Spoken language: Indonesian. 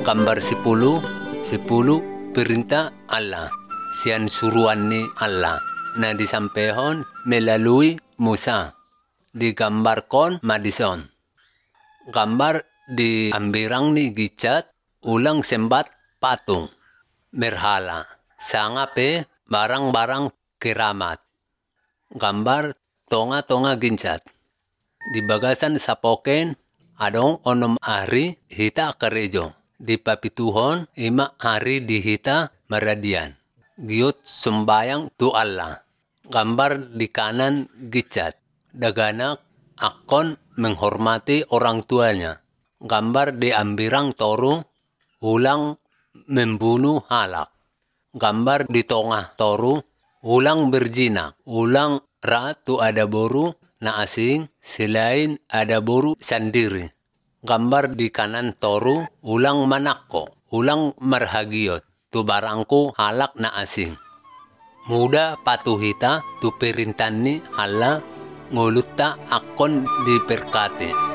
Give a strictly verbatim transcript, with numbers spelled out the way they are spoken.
Gambar sepuluh, sepuluh perintah Allah. Sian suruhan ni Allah na disampaikan melalui Musa. Digambarkan Madison. Gambar diambirang ni gicat ulang sembat patung. Merhala. Sangape barang-barang keramat. Gambar tonga-tonga gincat. Di bagasan sa poken adong onom hari hita karejo. Di papituhon ima hari di hita maradian. Giyot sumbayang tu Allah. Gambar di kanan gicat. Daganak akon menghormati orang tuanya. Gambar di ambirang toru ulang membunuh halak. Gambar di tengah toru ulang berjina. Ulang ratu ada boru na asing selain ada boru sendiri. Gambar di kanan toru ulang manako. Ulang marhagiot. Tu barangku halak na asing. Muda patuhita tu perintah ni Allah ngulutta akon diperkati.